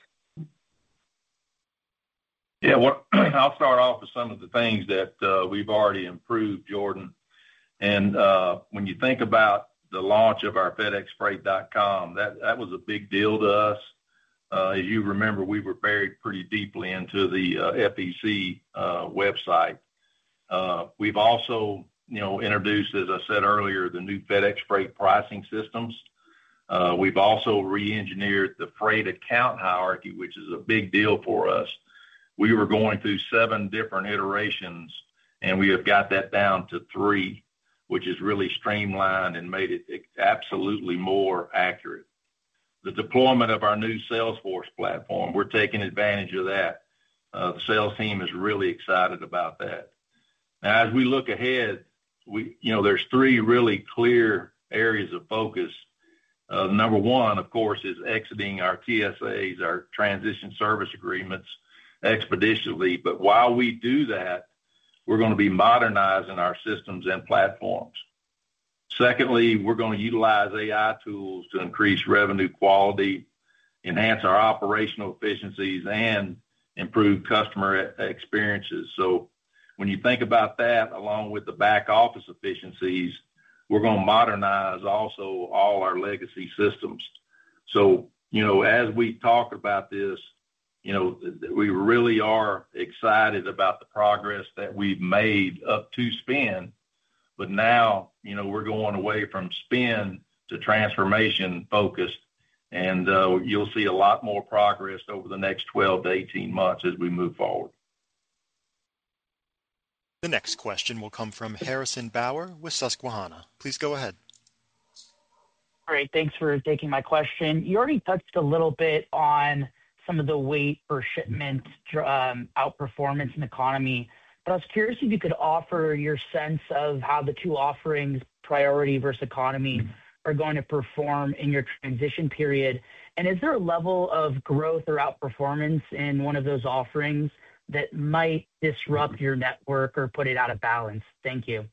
Yeah, well, I'll start off with some of the things that we've already improved, Jordan. And when you think about the launch of our FedExFreight.com, that was a big deal to us. As you remember, we were buried pretty deeply into the FEC website. We've also, introduced, as I said earlier, the new FedEx Freight pricing systems. We've also re-engineered the freight account hierarchy, which is a big deal for us. We were going through 7 different iterations, and we have got that down to 3, which is really streamlined and made it absolutely more accurate. The deployment of our new Salesforce platform, we're taking advantage of that. The sales team is really excited about that. Now, as we look ahead, there's 3 really clear areas of focus. Number 1, of course, is exiting our TSAs, our transition service agreements, expeditiously. But while we do that, we're going to be modernizing our systems and platforms. Secondly, we're going to utilize AI tools to increase revenue quality, enhance our operational efficiencies, and improve customer experiences. So when you think about that, along with the back office efficiencies, we're going to modernize also all our legacy systems. So, as we talk about this, we really are excited about the progress that we've made up to spin. But now, we're going away from spin to transformation focused, and you'll see a lot more progress over the next 12 to 18 months as we move forward. The next question will come from Harrison Bauer with Susquehanna. Please go ahead. Great. Thanks for taking my question. You already touched a little bit on some of the weight per shipment outperformance in economy, but I was curious if you could offer your sense of how the two offerings, priority versus economy, are going to perform in your transition period. And is there a level of growth or outperformance in one of those offerings that might disrupt your network or put it out of balance? Thank you.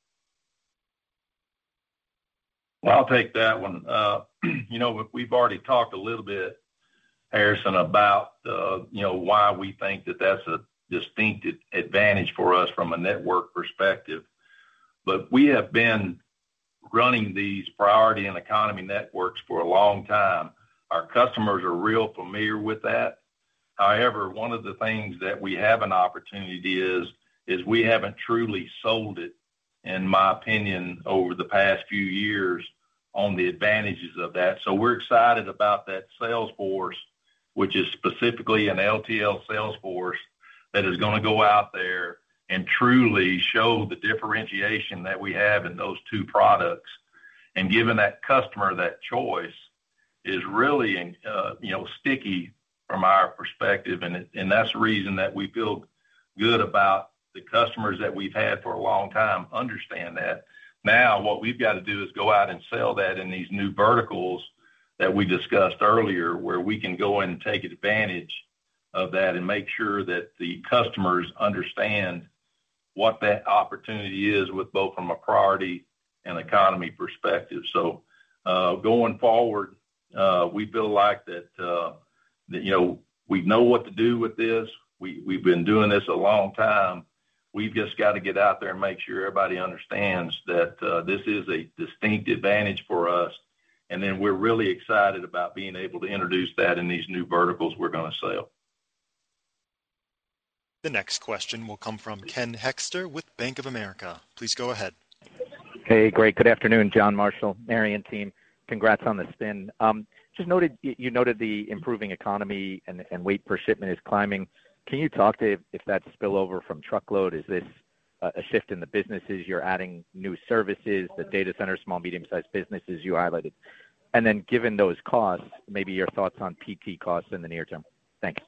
Well, I'll take that one. We've already talked a little bit, Harrison, about why we think that that's a distinct advantage for us from a network perspective. But we have been running these priority and economy networks for a long time. Our customers are real familiar with that. However, one of the things that we have an opportunity is we haven't truly sold it, in my opinion, over the past few years on the advantages of that. So we're excited about that sales force, which is specifically an LTL sales force that is going to go out there and truly show the differentiation that we have in those two products. And giving that customer that choice is really, sticky from our perspective. And that's the reason that we feel good about the customers that we've had for a long time understand that. Now, what we've got to do is go out and sell that in these new verticals that we discussed earlier, where we can go in and take advantage of that and make sure that the customers understand what that opportunity is with both from a priority and economy perspective. So going forward, we feel like that we know what to do with this. We've been doing this a long time. We've just got to get out there and make sure everybody understands that this is a distinct advantage for us. And then we're really excited about being able to introduce that in these new verticals we're going to sell. The next question will come from Ken Hoexter with Bank of America. Please go ahead. Hey, great. Good afternoon, John, Marshall, Mary, and team. Congrats on the spin. You noted the improving economy and weight per shipment is climbing. Can you talk to if that's spillover from truckload? Is this a shift in the businesses? You're adding new services, the data center, small, medium-sized businesses you highlighted. And then given those costs, maybe your thoughts on PT costs in the near term. Thanks.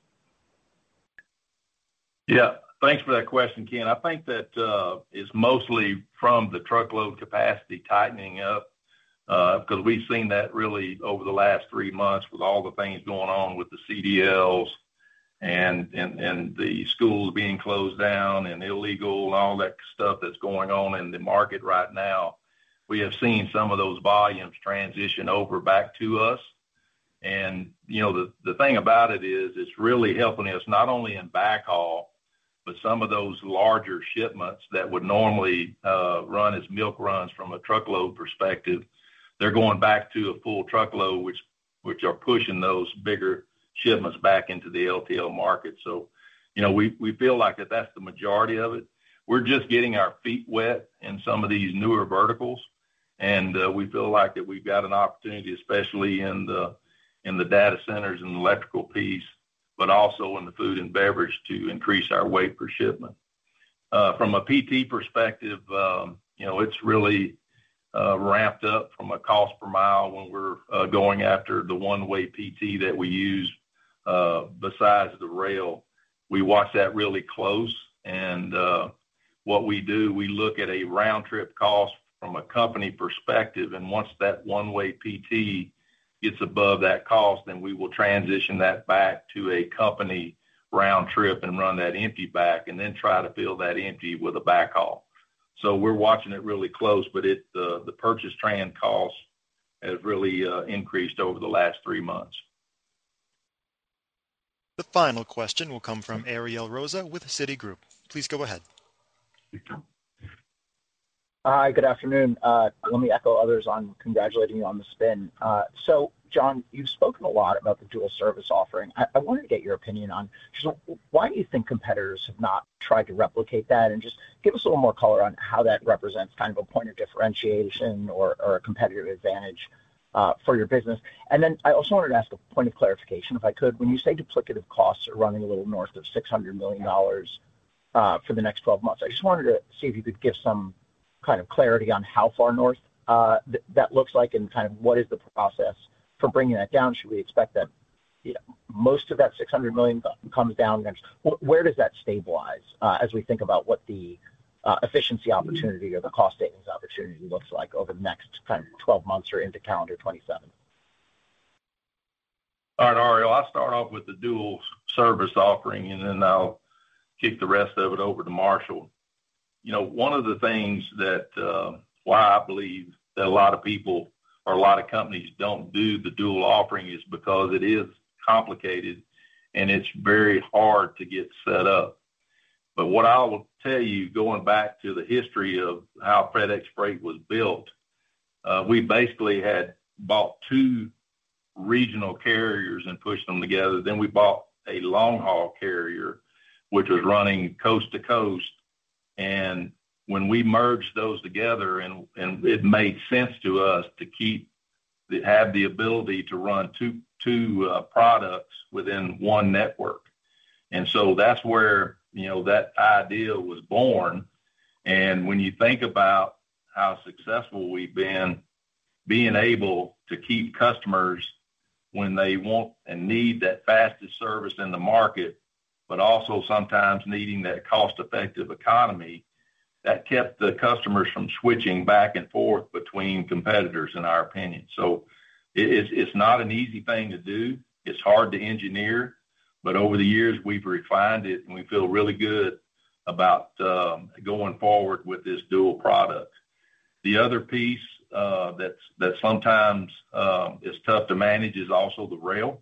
Yeah, thanks for that question, Ken. I think that is mostly from the truckload capacity tightening up because we've seen that really over the last 3 months with all the things going on with the CDLs and the schools being closed down and illegal and all that stuff that's going on in the market right now. We have seen some of those volumes transition over back to us. And, the thing about it is it's really helping us not only in backhaul, but some of those larger shipments that would normally run as milk runs from a truckload perspective, they're going back to a full truckload, which are pushing those bigger shipments back into the LTL market. So, we feel like that's the majority of it. We're just getting our feet wet in some of these newer verticals, and we feel like that we've got an opportunity, especially in the data centers and the electrical piece, but also in the food and beverage to increase our weight per shipment. From a PT perspective, it's really ramped up from a cost per mile when we're going after the one-way PT that we use besides the rail. We watch that really close, and what we do, we look at a round-trip cost from a company perspective, and once that one-way PT gets above that cost, then we will transition that back to a company round trip and run that empty back and then try to fill that empty with a backhaul. So we're watching it really close, but the purchase trans cost has really increased over the last 3 months. The final question will come from Ariel Rosa with Citigroup. Please go ahead. Hi, good afternoon. Let me echo others on congratulating you on the spin. So John, you've spoken a lot about the dual service offering. I wanted to get your opinion on just why do you think competitors have not tried to replicate that, and just give us a little more color on how that represents kind of a point of differentiation or a competitive advantage for your business. And then I also wanted to ask a point of clarification, if I could. When you say duplicative costs are running a little north of $600 million for the next 12 months, I just wanted to see if you could give some kind of clarity on how far north that looks like, and kind of what is the process for bringing that down. Should we expect that most of that $600 million comes down? Where does that stabilize as we think about what the efficiency opportunity or the cost savings opportunity looks like over the next kind of 12 months or into calendar 27? All right, Ariel, I'll start off with the dual service offering, and then I'll kick the rest of it over to Marshall. One of the things that why I believe that a lot of people or a lot of companies don't do the dual offering is because it is complicated and it's very hard to get set up. But what I will tell you, going back to the history of how FedEx Freight was built, we basically had bought two regional carriers and pushed them together. Then we bought a long haul carrier, which was running coast to coast. And when we merged those together, and it made sense to us to have the ability to run two products within one network. And so that's where, that idea was born. And when you think about how successful we've been, being able to keep customers when they want and need that fastest service in the market, but also sometimes needing that cost-effective economy, that kept the customers from switching back and forth between competitors, in our opinion. So it's not an easy thing to do. It's hard to engineer, but over the years we've refined it, and we feel really good about going forward with this dual product. The other piece that sometimes is tough to manage is also the rail.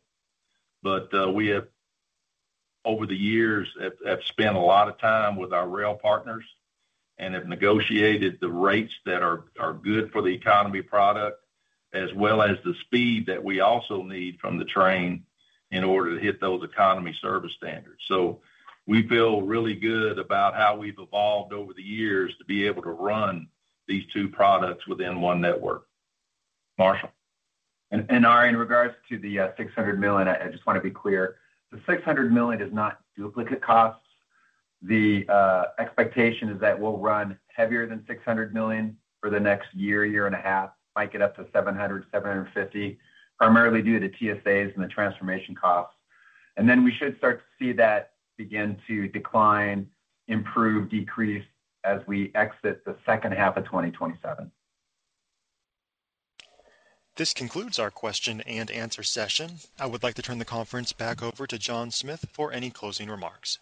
But we have, over the years, have spent a lot of time with our rail partners and have negotiated the rates that are good for the economy product, as well as the speed that we also need from the train in order to hit those economy service standards. So we feel really good about how we've evolved over the years to be able to run these two products within one network. Marshall. And Ari, in regards to the $600 million, I just want to be clear. The $600 million is not duplicate costs. The expectation is that we'll run heavier than $600 million for the next year and a half, might get up to 750, primarily due to TSAs and the transformation costs. And then we should start to see that begin to decline, improve, decrease as we exit the second half of 2027. This concludes our question and answer session. I would like to turn the conference back over to John Smith for any closing remarks.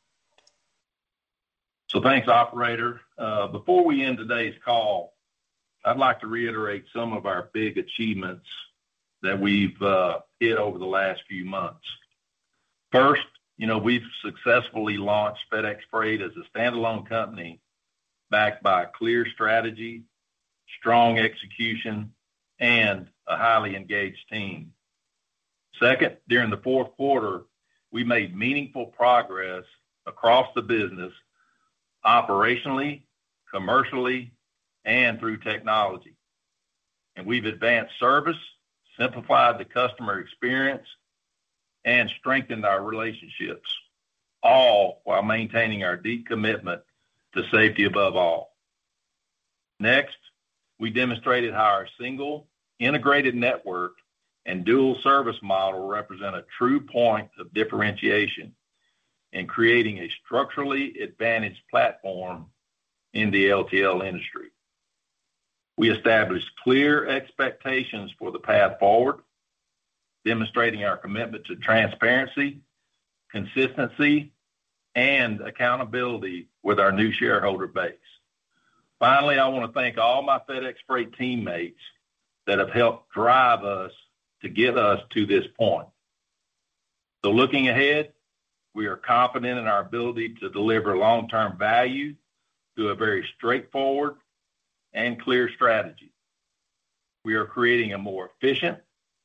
So thanks, operator. Before we end today's call, I'd like to reiterate some of our big achievements that we've hit over the last few months. First, we've successfully launched FedEx Freight as a standalone company backed by a clear strategy, strong execution, and a highly engaged team. Second, during the fourth quarter, we made meaningful progress across the business, operationally, commercially, and through technology. And we've advanced service, simplified the customer experience, and strengthened our relationships, all while maintaining our deep commitment to safety above all. Next, we demonstrated how our single integrated network and dual service model represent a true point of differentiation in creating a structurally advantaged platform in the LTL industry. We established clear expectations for the path forward, demonstrating our commitment to transparency, consistency, and accountability with our new shareholder base. Finally, I want to thank all my FedEx Freight teammates that have helped drive us to get us to this point. So looking ahead, we are confident in our ability to deliver long-term value through a very straightforward and clear strategy. We are creating a more efficient,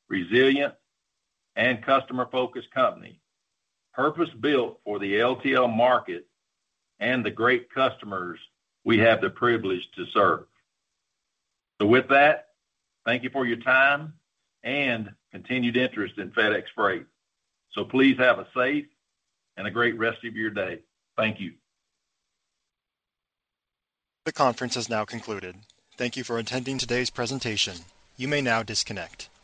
resilient, and customer-focused company, purpose-built for the LTL market and the great customers we have the privilege to serve. So with that, thank you for your time and continued interest in FedEx Freight. So please have a safe and a great rest of your day. Thank you. The conference has now concluded. Thank you for attending today's presentation. You may now disconnect.